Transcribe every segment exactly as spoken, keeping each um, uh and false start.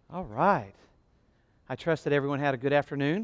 All right. I trust that everyone had a good afternoon.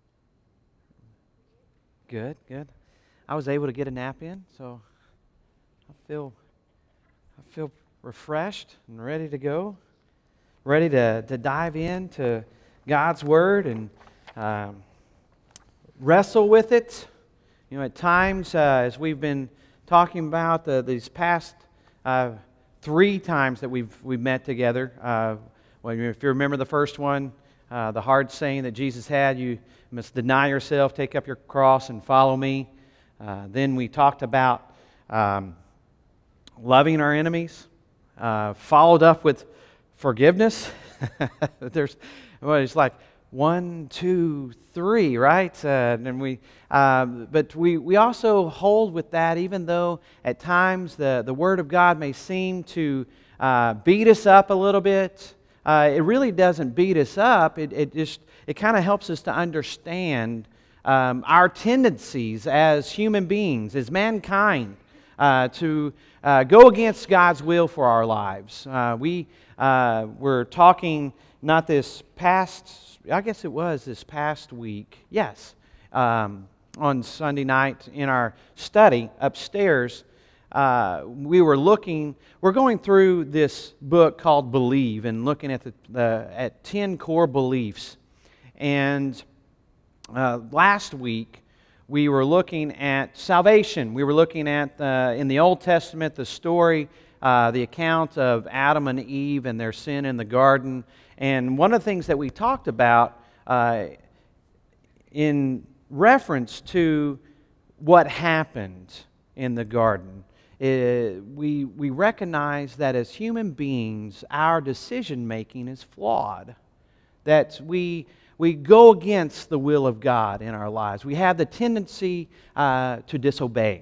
Good, good. I was able to get a nap in, so I feel I feel refreshed and ready to go. Ready to, to dive into God's Word and um, wrestle with it. You know, at times, uh, as we've been talking about uh, these past uh, three times that we've we've met together. Uh, well, if you remember the first one, uh, the hard saying that Jesus had, you must deny yourself, take up your cross, and follow me. Uh, then we talked about um, loving our enemies, uh, followed up with forgiveness. There's, well, it's like one, two, three, right? Uh, and we, uh, but we we also hold with that, even though at times the the Word of God may seem to uh, beat us up a little bit. Uh, it really doesn't beat us up. It it just it kind of helps us to understand um, our tendencies as human beings, as mankind, uh, to uh, go against God's will for our lives. Uh, we uh, were talking not this past, I guess it was this past week. Yes, um, on Sunday night in our study upstairs. Uh, we were looking, we're going through this book called Believe and looking at the, the at ten core beliefs. And uh, last week we were looking at salvation. We were looking at uh, in the Old Testament the story, uh, the account of Adam and Eve and their sin in the garden. And one of the things that we talked about uh, in reference to what happened in the garden. Uh, we we recognize that as human beings, our decision-making is flawed. That we we go against the will of God in our lives. We have the tendency uh, to disobey.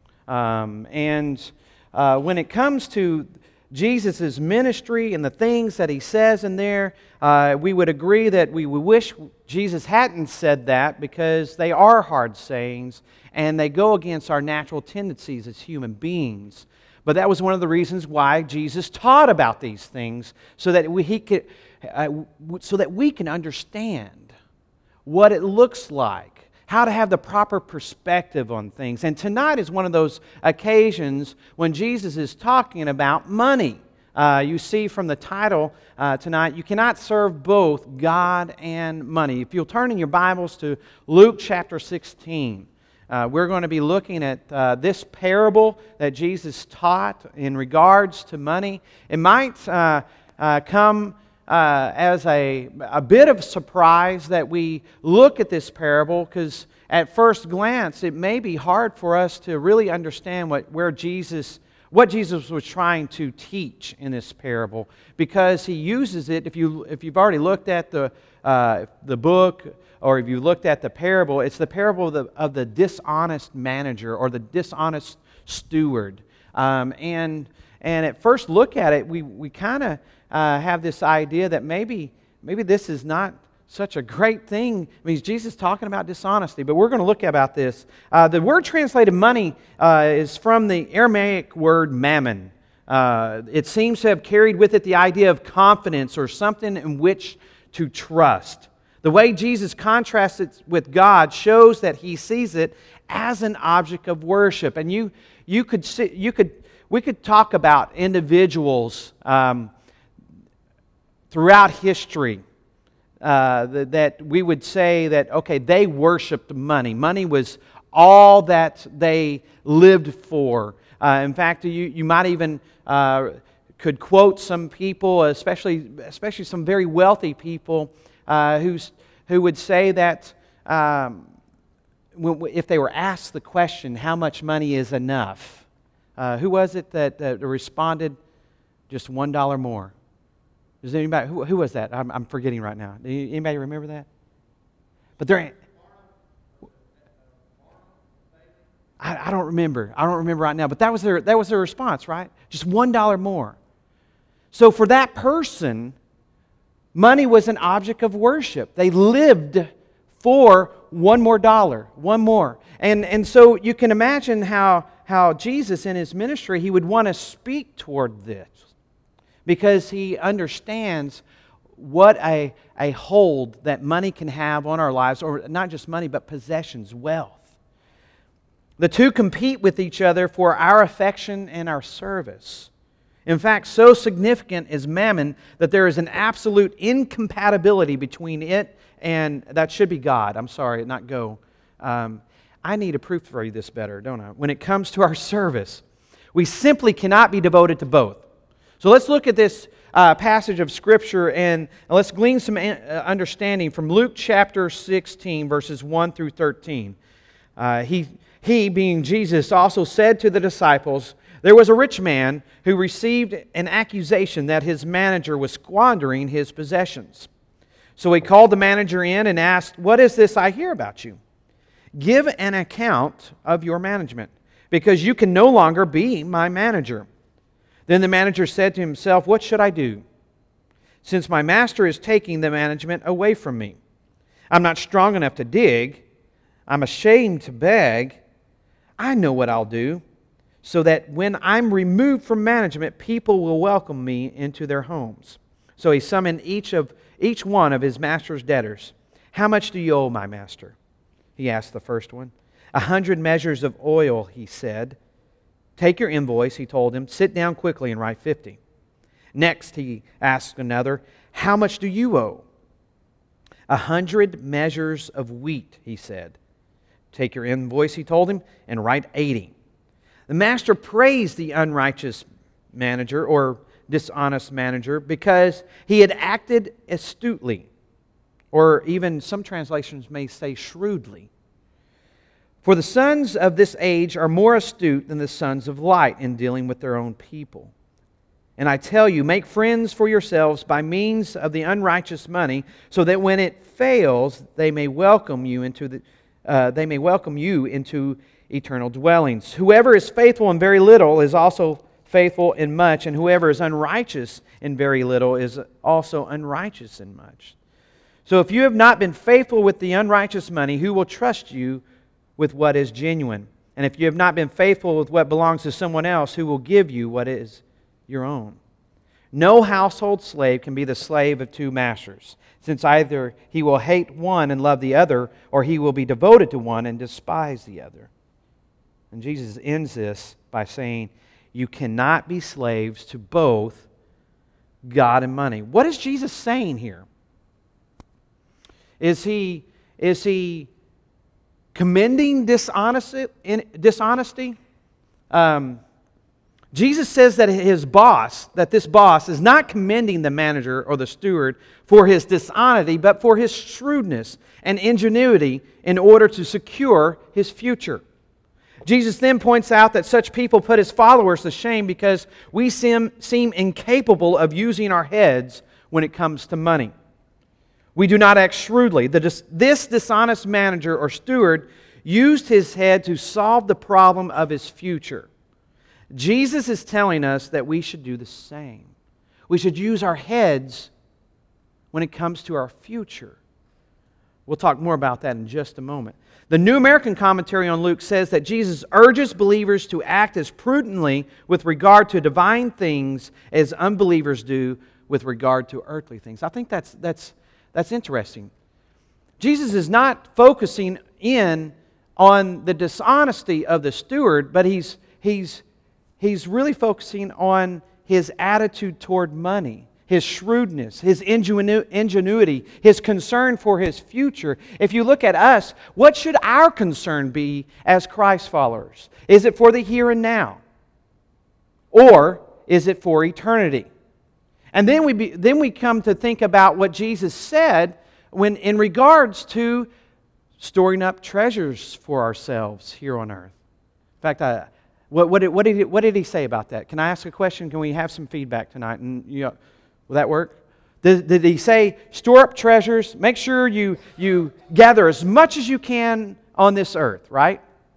Um, and uh, when it comes to Jesus' ministry and the things that He says in there, uh, we would agree that we, we wish Jesus hadn't said that because they are hard sayings and they go against our natural tendencies as human beings. But that was one of the reasons why Jesus taught about these things, so that we, he could, uh, so that we can understand what it looks like, how to have the proper perspective on things. And tonight is one of those occasions when Jesus is talking about money. Uh, you see from the title uh, tonight, you cannot serve both God and money. If you'll turn in your Bibles to Luke chapter sixteen, uh, we're going to be looking at uh, this parable that Jesus taught in regards to money. It might uh, uh, come Uh, as a, a bit of surprise that we look at this parable, because at first glance it may be hard for us to really understand what where Jesus what Jesus was trying to teach in this parable, because He uses it. If you if you've already looked at the uh, the book, or if you looked at the parable, it's the parable of the, of the dishonest manager or the dishonest steward. Um, and and at first look at it, we we kind of Uh, have this idea that maybe maybe this is not such a great thing. I mean, Jesus talking about dishonesty, but we're going to look about this. Uh, the word translated money uh, is from the Aramaic word mammon. Uh, it seems to have carried with it the idea of confidence or something in which to trust. The way Jesus contrasts it with God shows that He sees it as an object of worship. And you you could see, you could we could talk about individuals Um, throughout history, uh, that, that we would say that, okay, they worshipped money. Money was all that they lived for. Uh, in fact, you, you might even uh, could quote some people, especially especially some very wealthy people, uh, who's, who would say that um, if they were asked the question, how much money is enough? Uh, who was it that, that responded, just one dollar more? Does anybody, who, who was that? I'm, I'm forgetting right now. Anybody remember that? But there ain't, I, I don't remember. I don't remember right now. But that was their that was their response, right? Just one dollar more. So for that person, money was an object of worship. They lived for one more dollar, one more. And and so you can imagine how how Jesus in His ministry, He would want to speak toward this, because He understands what a, a hold that money can have on our lives, or not just money, but possessions, wealth. The two compete with each other for our affection and our service. In fact, so significant is mammon that there is an absolute incompatibility between it and, that should be God. I'm sorry, not go. Um, I need to proof for you this better, don't I? When it comes to our service, we simply cannot be devoted to both. So let's look at this uh, passage of Scripture and let's glean some understanding from Luke chapter sixteen, verses one through thirteen. Uh, he, he, being Jesus, also said to the disciples, "There was a rich man who received an accusation that his manager was squandering his possessions. So he called the manager in and asked, 'What is this I hear about you? Give an account of your management, because you can no longer be my manager.' Then the manager said to himself, 'What should I do, since my master is taking the management away from me? I'm not strong enough to dig. I'm ashamed to beg. I know what I'll do, so that when I'm removed from management, people will welcome me into their homes.' So he summoned each of each one of his master's debtors. 'How much do you owe my master?' he asked the first one. 'A hundred measures of oil,' he said. 'Take your invoice,' he told him. 'Sit down quickly and write fifty.' Next he asked another, 'How much do you owe?' 'A hundred measures of wheat,' he said. 'Take your invoice,' he told him, "and write eighty.' The master praised the unrighteous manager or dishonest manager because he had acted astutely, or even some translations may say shrewdly. For the sons of this age are more astute than the sons of light in dealing with their own people. And I tell you, make friends for yourselves by means of the unrighteous money, so that when it fails, they may welcome you into the uh, they may welcome you into eternal dwellings. Whoever is faithful in very little is also faithful in much, and whoever is unrighteous in very little is also unrighteous in much. So if you have not been faithful with the unrighteous money, who will trust you with what is genuine? And if you have not been faithful with what belongs to someone else, who will give you what is your own? No household slave can be the slave of two masters, since either he will hate one and love the other, or he will be devoted to one and despise the other." And Jesus ends this by saying, you cannot be slaves to both God and money. What is Jesus saying here? Is he, is he commending dishonesty? dishonesty? Um, Jesus says that his boss, that this boss is not commending the manager or the steward for his dishonesty, but for his shrewdness and ingenuity in order to secure his future. Jesus then points out that such people put his followers to shame because we seem, seem incapable of using our heads when it comes to money. We do not act shrewdly. The, this dishonest manager or steward used his head to solve the problem of his future. Jesus is telling us that we should do the same. We should use our heads when it comes to our future. We'll talk more about that in just a moment. The New American Commentary on Luke says that Jesus urges believers to act as prudently with regard to divine things as unbelievers do with regard to earthly things. I think that's, that's, that's interesting. Jesus is not focusing in on the dishonesty of the steward, but he's, he's, he's really focusing on his attitude toward money, his shrewdness, his ingenu- ingenuity, his concern for his future. If you look at us, what should our concern be as Christ followers? Is it for the here and now? Or is it for eternity? And then we, be, then we come to think about what Jesus said when in regards to storing up treasures for ourselves here on earth. In fact, I, what, what, did, what, did he, what did he say about that? Can I ask a question? Can we have some feedback tonight? And you know, will that work? Did, did he say, store up treasures, make sure you, you gather as much as you can on this earth, right?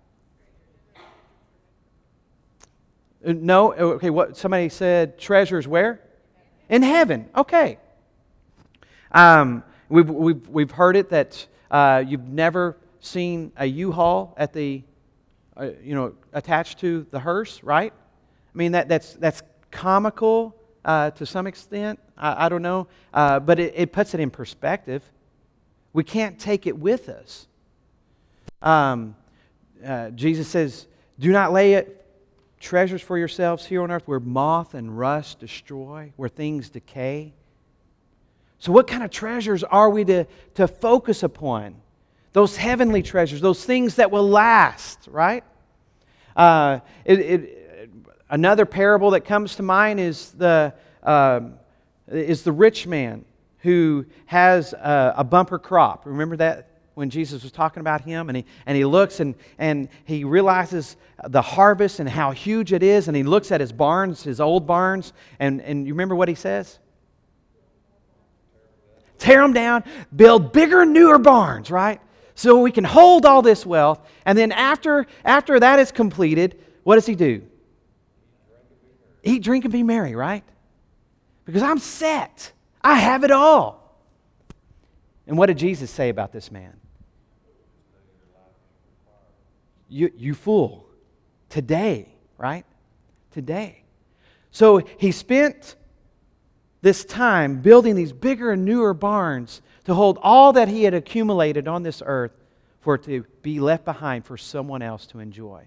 No? Okay, what somebody said, treasures where? In heaven. Okay. Um, we've, we've, we've heard it that uh, you've never seen a U-Haul at the, uh, you know, attached to the hearse, right? I mean, that, that's, that's comical uh, to some extent. I, I don't know. Uh, but it, it puts it in perspective. We can't take it with us. Um, uh, Jesus says, do not lay it, treasures for yourselves here on earth where moth and rust destroy, where things decay. So what kind of treasures are we to, to focus upon? Those heavenly treasures, those things that will last, right? Uh, it, it, another parable that comes to mind is the, uh, is the rich man who has a, a bumper crop. Remember that when Jesus was talking about him? And he, and he looks and, and he realizes the harvest and how huge it is. And he looks at his barns, his old barns. And, and you remember what he says? Tear them down, build bigger, newer barns, right? So we can hold all this wealth. And then after, after that is completed, what does he do? Eat, drink, and be merry, right? Because I'm set. I have it all. And what did Jesus say about this man? You, you fool. Today, right? Today. So he spent this time building these bigger and newer barns to hold all that he had accumulated on this earth for it to be left behind for someone else to enjoy.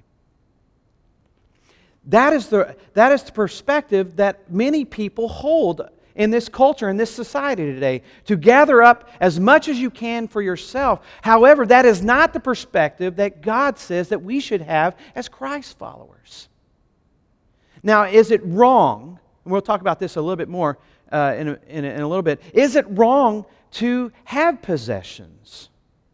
That is the, that is the perspective that many people hold in this culture, in this society today, to gather up as much as you can for yourself. However, that is not the perspective that God says that we should have as Christ followers. Now, is it wrong, and we'll talk about this a little bit more uh, in, a, in, a, in a little bit, is it wrong to have possessions?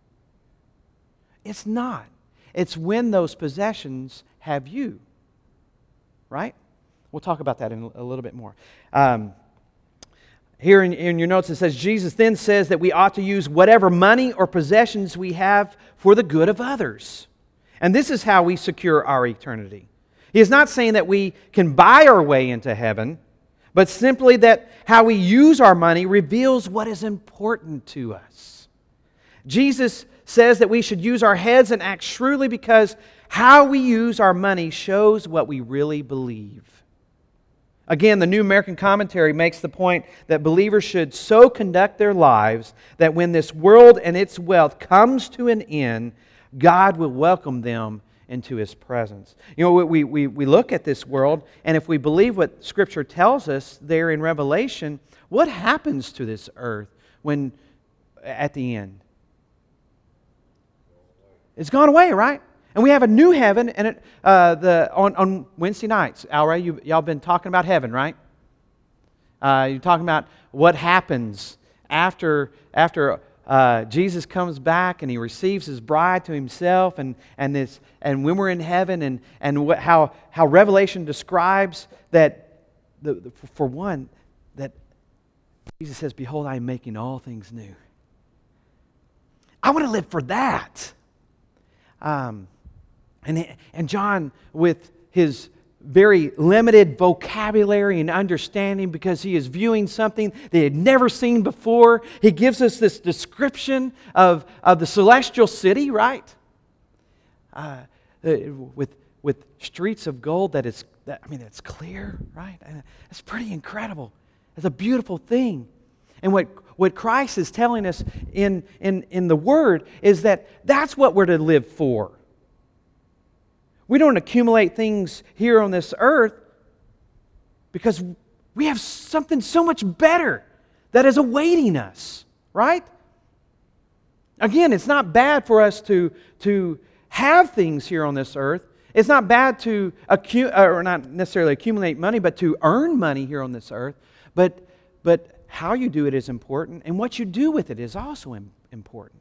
It's not. It's when those possessions have you. Right? We'll talk about that in a little bit more. Um, here in, in your notes it says, Jesus then says that we ought to use whatever money or possessions we have for the good of others. And this is how we secure our eternity. He is not saying that we can buy our way into heaven, but simply that how we use our money reveals what is important to us. Jesus says that we should use our heads and act shrewdly because how we use our money shows what we really believe. Again, the New American Commentary makes the point that believers should so conduct their lives that when this world and its wealth comes to an end, God will welcome them into His presence. You know, we, we, we look at this world, and if we believe what Scripture tells us there in Revelation, what happens to this earth when at the end? It's gone away, right? And we have a new heaven, and it, uh, the on, on Wednesday nights, Alray, you, y'all been talking about heaven, right? Uh, you're talking about what happens after after uh, Jesus comes back and He receives His bride to Himself, and and this and when we're in heaven, and and what, how how Revelation describes that. The, the, for one, that Jesus says, "Behold, I am making all things new." I want to live for that. Um, and, and John, with his very limited vocabulary and understanding, because he is viewing something they had never seen before, he gives us this description of, of the celestial city, right? Uh, with, with streets of gold that is, that, I mean, it's clear, right? And it's pretty incredible. It's a beautiful thing. And what, what Christ is telling us in, in, in the Word is that that's what we're to live for. We don't accumulate things here on this earth because we have something so much better that is awaiting us, right? Again, it's not bad for us to, to have things here on this earth. It's not bad to, accu- or not necessarily accumulate money, but to earn money here on this earth. But, but how you do it is important, and what you do with it is also important.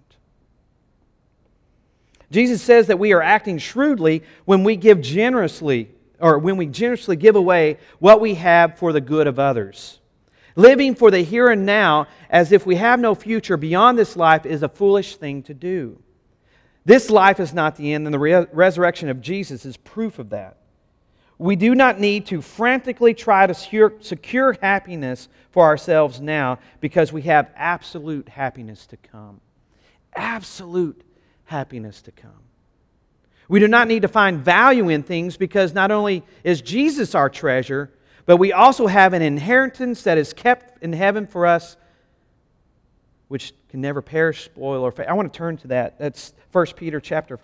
Jesus says that we are acting shrewdly when we give generously, or when we generously give away what we have for the good of others. Living for the here and now as if we have no future beyond this life is a foolish thing to do. This life is not the end, and the re- resurrection of Jesus is proof of that. We do not need to frantically try to secure, secure happiness for ourselves now because we have absolute happiness to come. Absolute happiness to come. We do not need to find value in things because not only is Jesus our treasure, But we also have an inheritance that is kept in heaven for us, which can never perish, spoil, or fade. I want to turn to that. That's First Peter chapter. Is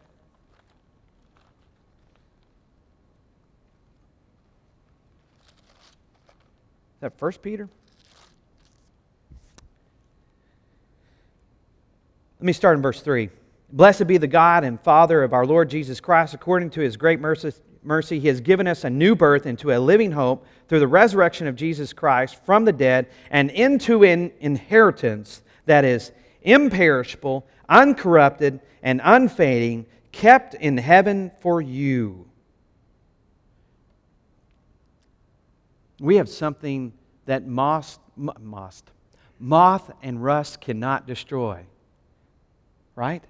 that First Peter? Let me start in verse three. Blessed be the God and Father of our Lord Jesus Christ. According to His great mercy, mercy, He has given us a new birth into a living hope through the resurrection of Jesus Christ from the dead and into an inheritance that is imperishable, uncorrupted, and unfading, kept in heaven for you. We have something that moth, moth, moth and rust cannot destroy. Right?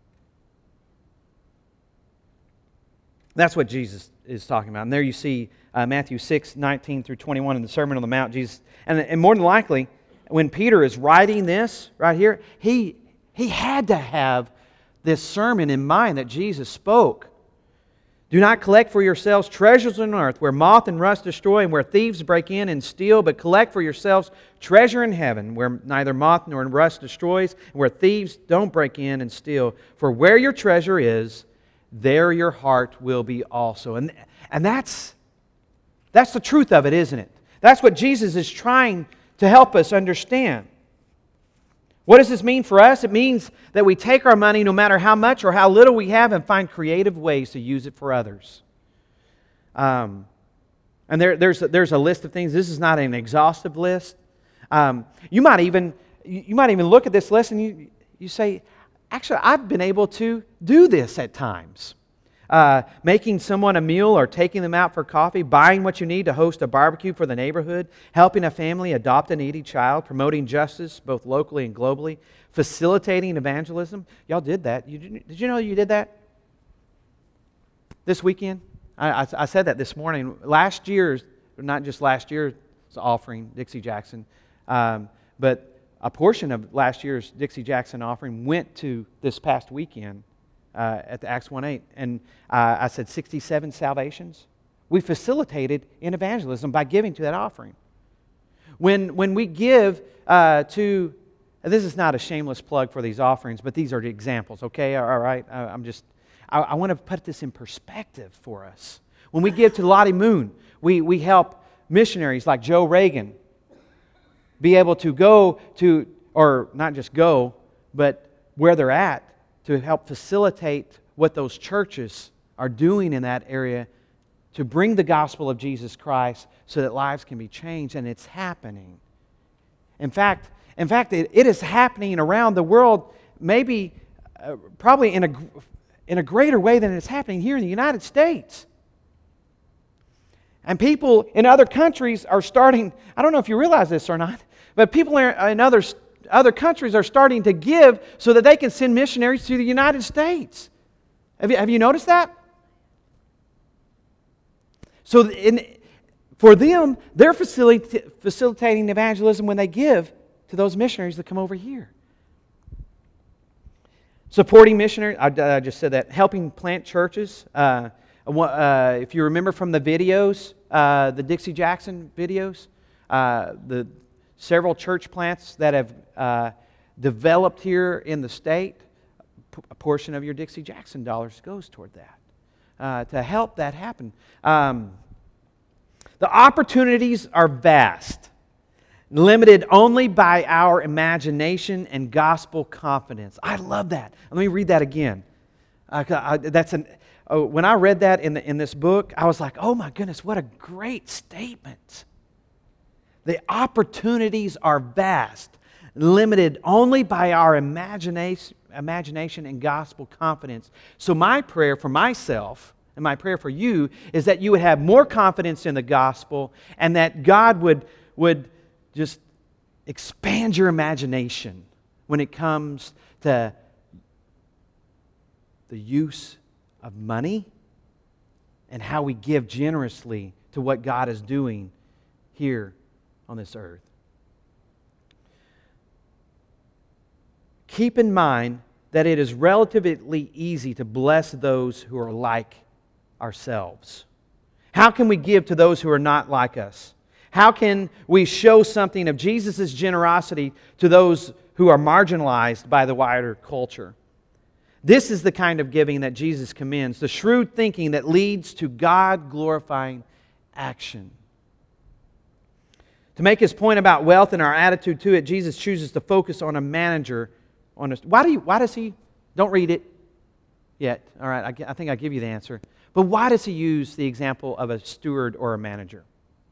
That's what Jesus is talking about. And there you see uh, Matthew six, nineteen through twenty-one in the Sermon on the Mount. Jesus, and, and more than likely, when Peter is writing this right here, he, he had to have this sermon in mind that Jesus spoke. Do not collect for yourselves treasures on earth where moth and rust destroy and where thieves break in and steal, but collect for yourselves treasure in heaven where neither moth nor rust destroys and where thieves don't break in and steal. For where your treasure is, there your heart will be also. And, and that's, that's the truth of it, isn't it? That's what Jesus is trying to help us understand. What does this mean for us? It means that we take our money, no matter how much or how little we have, and find creative ways to use it for others. Um, and there, there's, a, there's a list of things. This is not an exhaustive list. Um, you might even you might even look at this list and you, you say, actually, I've been able to do this at times. Uh, making someone a meal or taking them out for coffee, buying what you need to host a barbecue for the neighborhood, helping a family adopt a needy child, promoting justice both locally and globally, facilitating evangelism. Y'all did that. You, did you know you did that this weekend? I, I, I said that this morning. Last year's, not just last year's offering, Dixie Jackson, um, but a portion of last year's Dixie Jackson offering went to this past weekend. Uh, at the Acts one eight, and uh, I said sixty-seven salvations. We facilitated in evangelism by giving to that offering. When when we give uh, to, this is not a shameless plug for these offerings, but these are the examples. Okay, all right. I, I'm just, I, I want to put this in perspective for us. When we give to Lottie Moon, we we help missionaries like Joe Reagan be able to go to, or not just go, but where they're at, to help facilitate what those churches are doing in that area to bring the gospel of Jesus Christ so that lives can be changed, and it's happening. In fact, in fact, it, it is happening around the world, maybe, uh, probably in a, in a greater way than it's happening here in the United States. And people in other countries are starting, I don't know if you realize this or not, but people in other Other countries are starting to give so that they can send missionaries to the United States. Have you, have you noticed that? So in, for them, they're facilita- facilitating evangelism when they give to those missionaries that come over here. Supporting missionaries, I, I just said that. Helping plant churches. Uh, uh, if you remember from the videos, uh, the Dixie Jackson videos, uh, the several church plants that have uh, developed here in the state, a portion of your Dixie Jackson dollars goes toward that, uh, to help that happen. Um, the opportunities are vast, limited only by our imagination and gospel confidence. I love that. Let me read that again. Uh, I, that's an, oh, when I read that in, the, in this book, I was like, oh my goodness, what a great statement. The opportunities are vast, limited only by our imagination, imagination and gospel confidence. So my prayer for myself and my prayer for you is that you would have more confidence in the gospel and that God would, would just expand your imagination when it comes to the use of money and how we give generously to what God is doing here on this earth. Keep in mind that it is relatively easy to bless those who are like ourselves. How can we give to those who are not like us? How can we show something of Jesus' generosity to those who are marginalized by the wider culture? This is the kind of giving that Jesus commends, the shrewd thinking that leads to God-glorifying action. To make his point about wealth and our attitude to it, Jesus chooses to focus on a manager. On a, why do you? Why does he? Don't read it yet. All right, I, I think I give you the answer. But why does he use the example of a steward or a manager?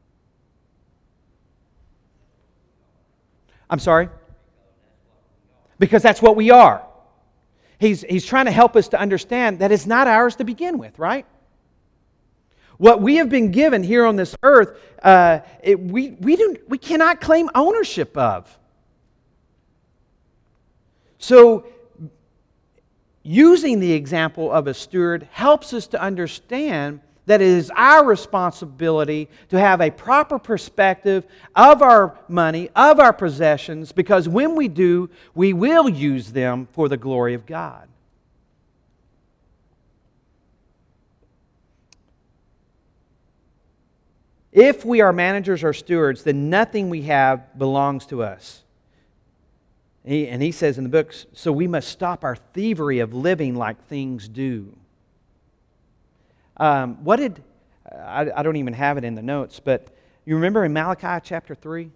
I'm sorry? Because that's what we are. He's, he's trying to help us to understand that it's not ours to begin with, right? What we have been given here on this earth, uh, it, we, we, don't, we cannot claim ownership of. So, using the example of a steward helps us to understand that it is our responsibility to have a proper perspective of our money, of our possessions, because when we do, we will use them for the glory of God. If we are managers or stewards, then nothing we have belongs to us. He, and he says in the book, so we must stop our thievery of living like things do. Um, what did, I, I don't even have it in the notes, but you remember in Malachi chapter three?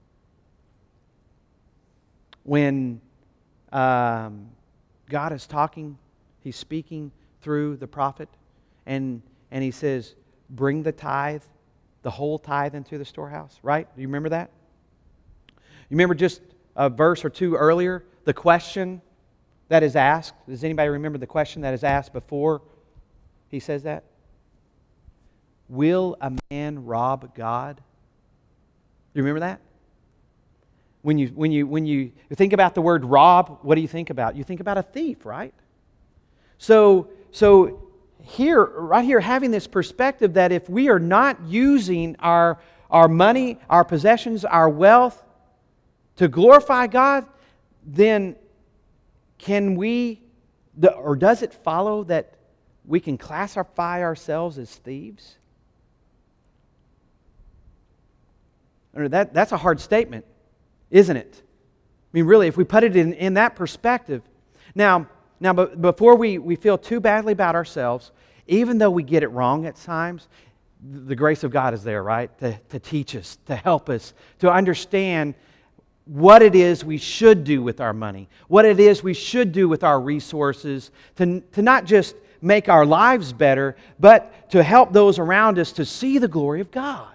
When um, God is talking, He's speaking through the prophet, and, and He says, bring the tithe, the whole tithe into the storehouse, right? Do you remember that? You remember just a verse or two earlier, the question that is asked? Does anybody remember the question that is asked before he says that? Will a man rob God? Do you remember that? When you, when you, when you think about the word rob, what do you think about? You think about a thief, right? So, so here, right here, having this perspective that if we are not using our, our money, our possessions, our wealth to glorify God, then can we, or does it follow that we can classify ourselves as thieves? That, that's a hard statement, isn't it? I mean, really, if we put it in, in that perspective. Now, now, but before we, we feel too badly about ourselves, even though we get it wrong at times, the grace of God is there, right? To, to teach us, to help us, to understand what it is we should do with our money, what it is we should do with our resources, to, to not just make our lives better, but to help those around us to see the glory of God.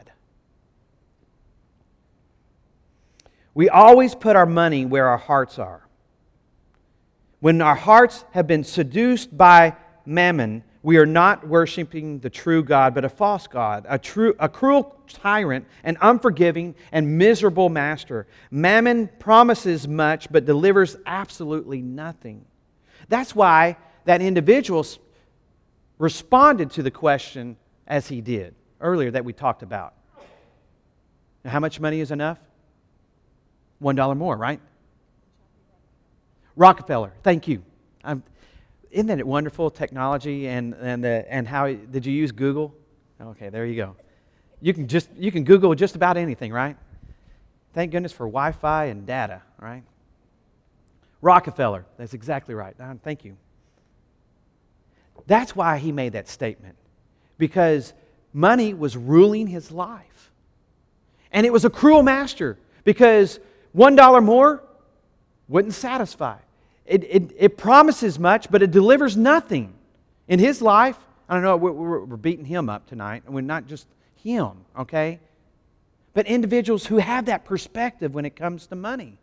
We always put our money where our hearts are. When our hearts have been seduced by mammon, we are not worshiping the true God, but a false God, a true, a cruel tyrant, an unforgiving and miserable master. Mammon promises much, but delivers absolutely nothing. That's why that individual responded to the question as he did earlier that we talked about. Now, how much money is enough? One dollar more, right? Rockefeller, thank you. I'm, isn't that wonderful, technology and and the, and how did you use Google? Okay, there you go. You can just you can Google just about anything, right? Thank goodness for Wi-Fi and data, right? Rockefeller, that's exactly right. Thank you. That's why he made that statement, because money was ruling his life, and it was a cruel master because one dollar more wouldn't satisfy. It, it, it promises much, but it delivers nothing. In his life, I don't know, we're, we're, we're beating him up tonight, and we're not just him, okay? But individuals who have that perspective when it comes to money.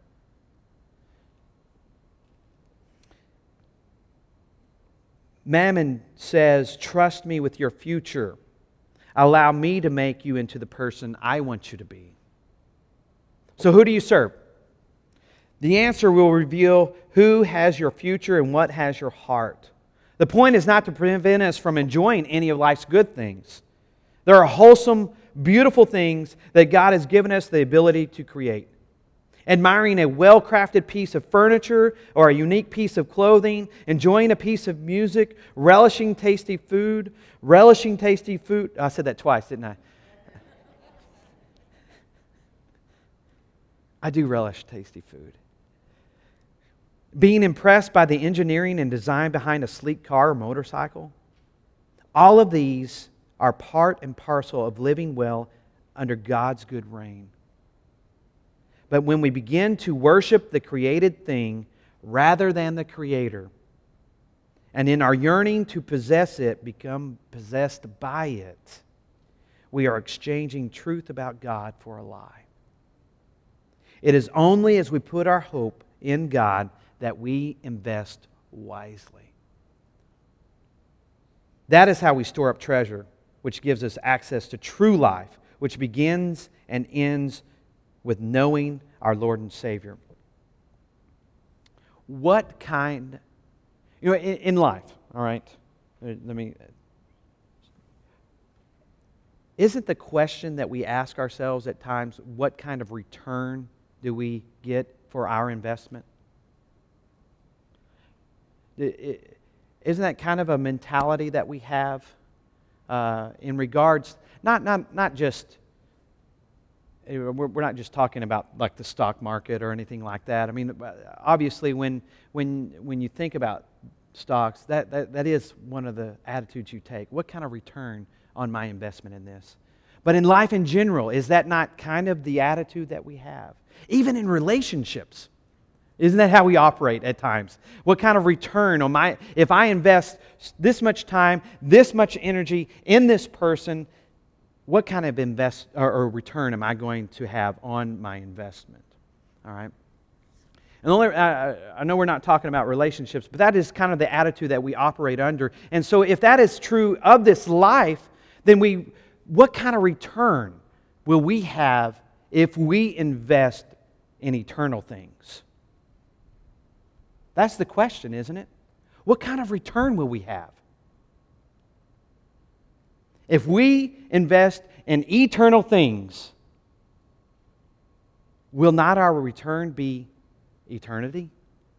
Mammon says, trust me with your future. Allow me to make you into the person I want you to be. So who do you serve? The answer will reveal who has your future and what has your heart. The point is not to prevent us from enjoying any of life's good things. There are wholesome, beautiful things that God has given us the ability to create. Admiring a well-crafted piece of furniture or a unique piece of clothing, enjoying a piece of music, relishing tasty food, relishing tasty food. I said that twice, didn't I? I do relish tasty food. Being impressed by the engineering and design behind a sleek car or motorcycle. All of these are part and parcel of living well under God's good reign. But when we begin to worship the created thing rather than the Creator, and in our yearning to possess it, become possessed by it, we are exchanging truth about God for a lie. It is only as we put our hope in God that we invest wisely. That is how we store up treasure, which gives us access to true life, which begins and ends with knowing our Lord and Savior. What kind, you know, in, in life, all right, let me, isn't the question that we ask ourselves at times, what kind of return do we get for our investment? It, isn't that kind of a mentality that we have uh, in regards, not, not, not just, we're not just talking about like the stock market or anything like that. I mean, obviously when when when you think about stocks, that, that, that is one of the attitudes you take. What kind of return on my investment in this? But in life in general, is that not kind of the attitude that we have? Even in relationships. Isn't that how we operate at times? What kind of return on my, if I invest this much time, this much energy in this person, what kind of invest or, or return am I going to have on my investment? All right. And only, I, I know we're not talking about relationships, but that is kind of the attitude that we operate under. And so, if that is true of this life, then we, what kind of return will we have if we invest in eternal things? That's the question, isn't it? What kind of return will we have? If we invest in eternal things, will not our return be eternity?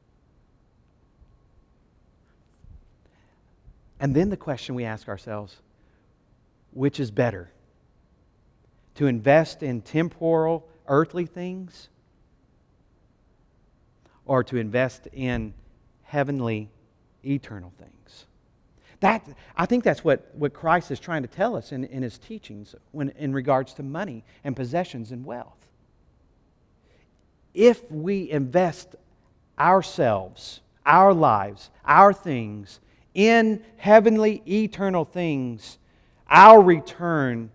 And then the question we ask ourselves, which is better? To invest in temporal, earthly things, or to invest in heavenly, eternal things? That, I think that's what, what Christ is trying to tell us in, in His teachings when, in regards to money and possessions and wealth. If we invest ourselves, our lives, our things in heavenly, eternal things, our return,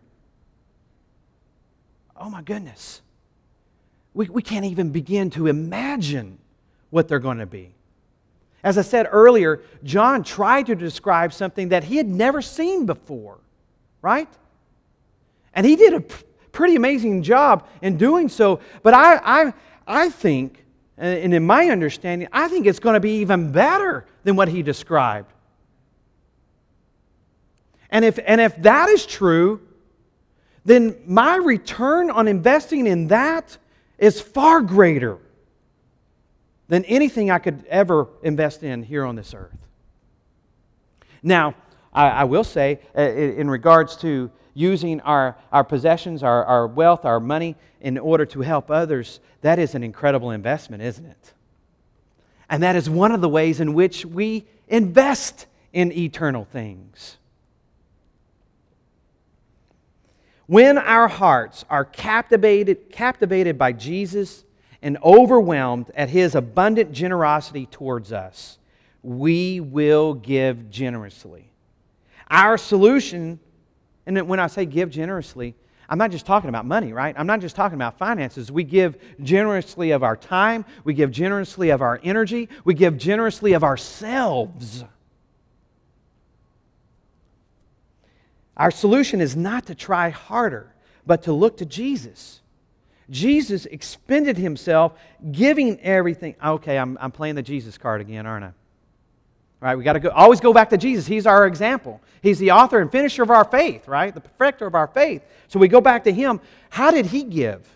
oh my goodness, we, we can't even begin to imagine what they're going to be. As I said earlier, John tried to describe something that he had never seen before, right? And he did a pretty amazing job in doing so. But I, I, I think, and in my understanding, I think it's going to be even better than what he described. And if, and if that is true, then my return on investing in that is far greater than anything I could ever invest in here on this earth. Now, I, I will say, uh, in regards to using our, our possessions, our, our wealth, our money, in order to help others, that is an incredible investment, isn't it? And that is one of the ways in which we invest in eternal things. When our hearts are captivated, captivated by Jesus and overwhelmed at His abundant generosity towards us, we will give generously. Our solution, and when I say give generously, I'm not just talking about money, right? I'm not just talking about finances. We give generously of our time. We give generously of our energy. We give generously of ourselves. Our solution is not to try harder, but to look to Jesus. Jesus expended Himself, giving everything. Okay, I'm, I'm playing the Jesus card again, aren't I? All right, we got to go, always go back to Jesus. He's our example. He's the author and finisher of our faith, right? The perfecter of our faith. So we go back to Him. How did He give?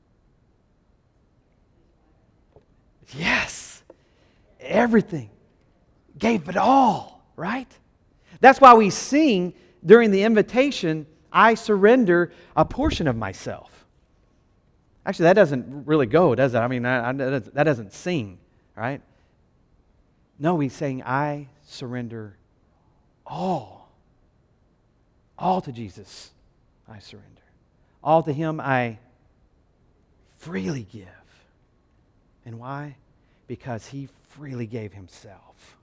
Yes, everything. Gave it all, right? That's why we sing during the invitation, I surrender a portion of myself. Actually, that doesn't really go, does it? I mean, I, I, that doesn't sing, right? No, he's saying, I surrender all. All to Jesus, I surrender. All to Him I freely give. And why? Because He freely gave Himself.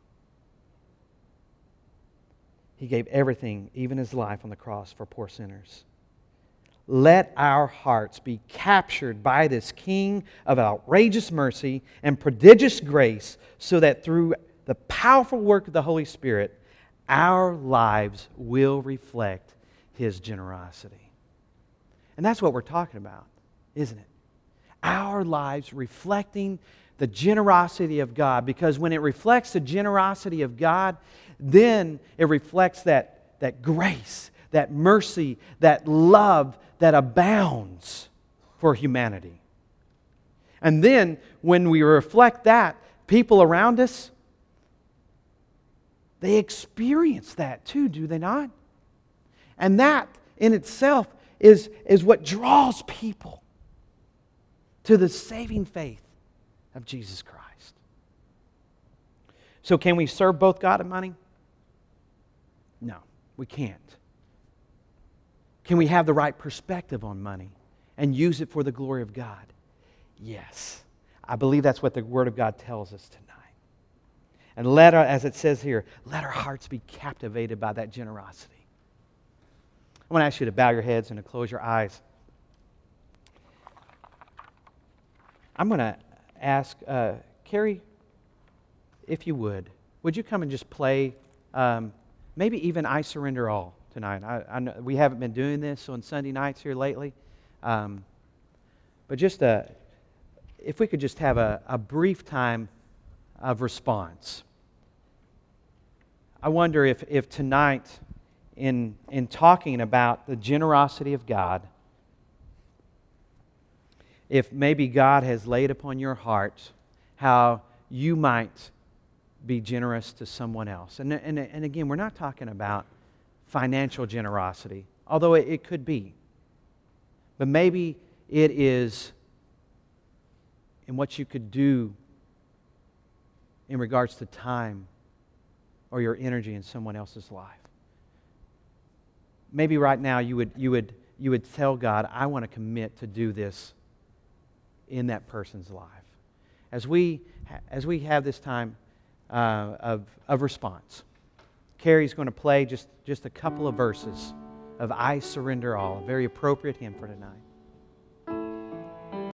He gave everything, even His life on the cross for poor sinners. Let our hearts be captured by this King of outrageous mercy and prodigious grace, so that through the powerful work of the Holy Spirit, our lives will reflect His generosity. And that's what we're talking about, isn't it? Our lives reflecting the generosity of God. Because when it reflects the generosity of God, then it reflects that, that grace, that mercy, that love that abounds for humanity. And then when we reflect that, people around us, they experience that too, do they not? And that in itself is, is what draws people to the saving faith of Jesus Christ. So can we serve both God and money? No, we can't. Can we have the right perspective on money and use it for the glory of God? Yes. I believe that's what the Word of God tells us tonight. And let our, as it says here, let our hearts be captivated by that generosity. I want to ask you to bow your heads and to close your eyes. I'm going to ask, uh, Carrie, if you would, would you come and just play um, maybe even I Surrender All tonight? I, I know we haven't been doing this on Sunday nights here lately. Um, but just a, if we could just have a, a brief time of response. I wonder if, if tonight, in, in talking about the generosity of God, if maybe God has laid upon your heart how you might be generous to someone else. And, and, and again, we're not talking about financial generosity, although it, it could be. But maybe it is in what you could do in regards to time or your energy in someone else's life. Maybe right now you would you would you would tell God, I want to commit to do this in that person's life. As we as we have this time uh, of of response, Carrie's going to play just just a couple of verses of I Surrender All, a very appropriate hymn for tonight.